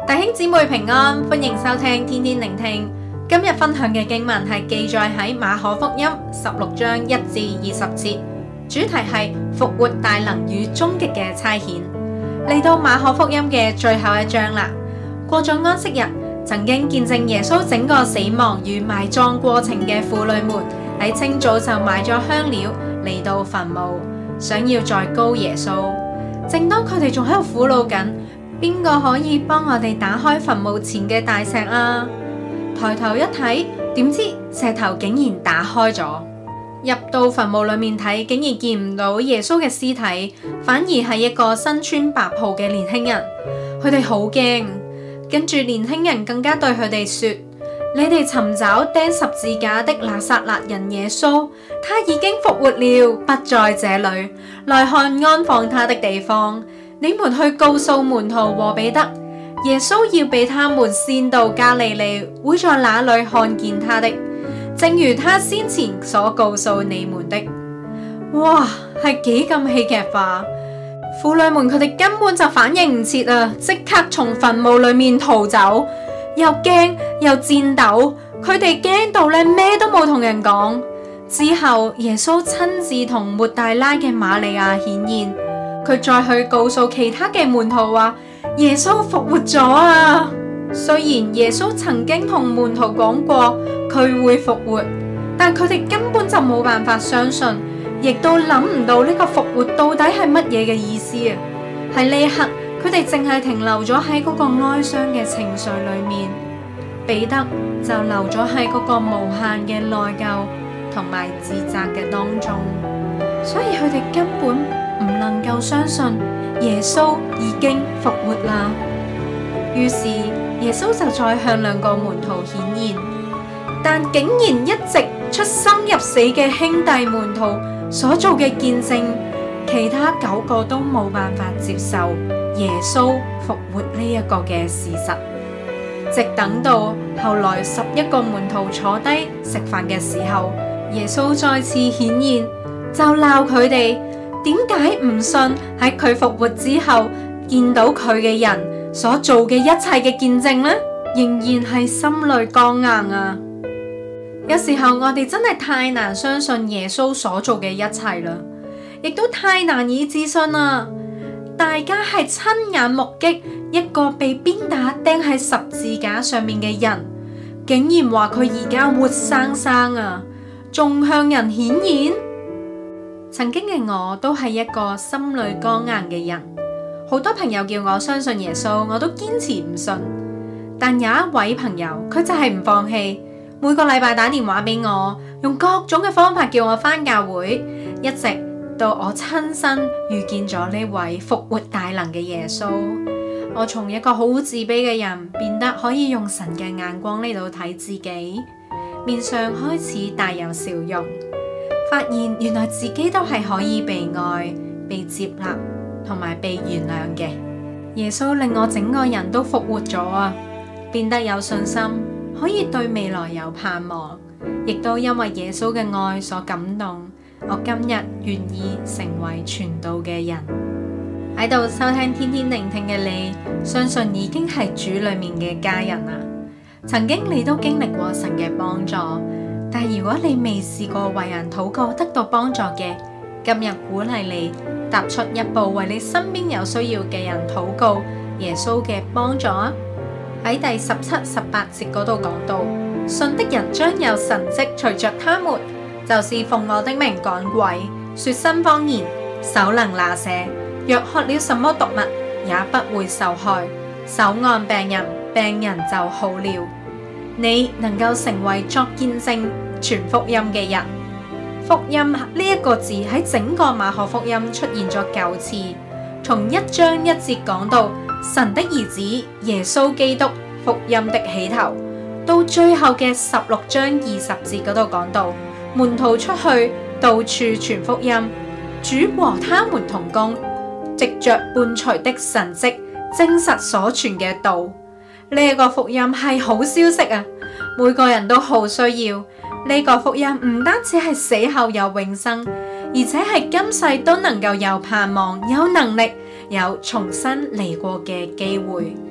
弟兄姊妹平安，歡迎收聽天天聆聽。今日分享嘅經文係記載喺馬可福音16章1至20節，主題係復活大能與終極嘅差遣。嚟到馬可福音嘅最後一章啦。過咗安息日，曾經見證耶穌整個死亡與埋葬過程嘅婦女們喺清早就買咗香料嚟到墳墓，想要再膏耶穌。正當佢哋仲喺度苦惱緊，邊個可以幫我哋打開墳墓前嘅大石啊？抬頭一睇，點知石頭竟然打開咗。入到墳墓裏面睇，竟然見唔到耶穌嘅屍體，反而係一個身穿白袍嘅年輕人。佢哋好驚，跟住年輕人更加對佢哋說：你哋尋找釘十字架的拿撒勒人耶穌，他已經復活了，不在這裏，來看安放他的地方。你們去告訴門徒和彼得，耶穌要被他們先到加利利，會在那裏看見他的，正如他先前所告訴你們的。哇，係幾咁戲劇化！婦女們佢哋根本就反應唔切啊，即刻從墳墓裏面逃走，又驚又顫抖，佢哋驚到咧咩都冇同人講。之後耶穌親自同抹大拉嘅瑪利亞顯現。佢再去告訴其他嘅門徒話耶穌復活咗啊！雖然耶穌曾經同門徒講過佢會復活，但佢哋根本就冇辦法相信，亦都諗唔到呢個復活到底係乜嘢嘅意思啊！喺呢一刻，佢哋淨係停留咗喺嗰個哀傷嘅情緒裏面，彼得就留咗喺嗰個無限嘅內疚同埋自責嘅當中，所以佢哋根本唔能夠相信耶穌已經復活啦。於是耶穌就再向兩個門徒顯現，但竟然一直出生入死嘅兄弟門徒所做嘅見證，其他9個都冇辦法接受耶穌復活呢一個嘅事實。直等到後來11個門徒坐低食飯嘅時候，耶穌再次顯現，就鬧佢哋點解唔信喺佢復活之後見到佢嘅人所做嘅一切嘅見證呢？仍然係心裏剛硬啊！有時候我哋真係太難相信耶穌所做嘅一切啦，亦都太難以置信啦。大家係親眼目擊一個被鞭打釘喺十字架上面嘅人，竟然話佢而家活生生啊，仲向人顯現。曾經嘅我都係一個心裏剛硬嘅人，好多朋友叫我相信耶穌，我都堅持唔信。但有一位朋友，佢就係唔放棄，每個禮拜打電話俾我，用各種嘅方法叫我返教會，一直到我親身遇見咗呢位復活大能嘅耶穌。我從一個好自卑嘅人，變得可以用神嘅眼光嚟到睇自己，面上開始帶有笑容。發現原來自己都係可以被愛、被接納同埋被原諒嘅。耶穌令我整個人都復活咗啊，變得有信心，可以對未來有盼望，亦都因為耶穌嘅愛所感動，我今日願意成為傳道嘅人。喺度收聽天天聆聽嘅你，相信已經係主裏面嘅家人啦。曾經你都經歷過神嘅幫助。但如果你未試過為人禱告得到幫助嘅，今日鼓勵你踏出一步，為你身邊有需要嘅人禱告耶穌嘅幫助啊！喺第17、18節嗰度講到，信的人將有神蹟隨着他們，就是奉我的名趕鬼，說新方言，手能拿蛇，若喝了什麼毒物，也不會受害，手按病人，病人就好了。你能夠成為作見證傳福音嘅人。福音呢一個字喺整個馬可福音出現咗9次，從1章1節講到神的兒子耶穌基督福音的起頭，到最後嘅16章20節嗰度講到門徒出去到處傳福音，主和他們同工，藉着伴隨的神蹟證實所傳嘅道。呢一個福音係好消息啊！每個人都好需要呢個福音，唔單止係死後有永生，而且係今世都能夠有盼望、有能力、有重新嚟過嘅機會。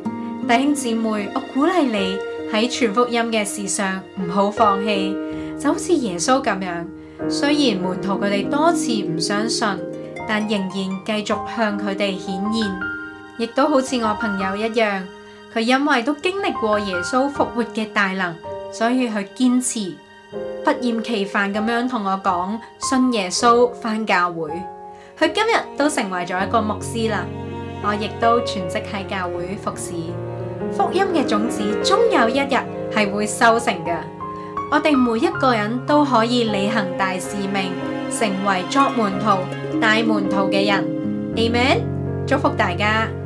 弟兄姊妹，我鼓勵你喺傳福音嘅事上唔好放棄，就好似耶穌咁樣。雖然門徒佢哋多次唔相信，但仍然繼續向佢哋顯現。亦都好似我朋友一樣，佢因為都經歷過耶穌復活嘅大能，所以佢堅持不厭其煩咁樣同我講信耶穌返教會。佢今日都成為咗一個牧師啦。我亦都全職喺教會服侍。福音嘅種子終有一日係會收成嘅。我哋每一個人都可以履行大使命，成為作門徒、帶門徒嘅人。Amen。祝福大家。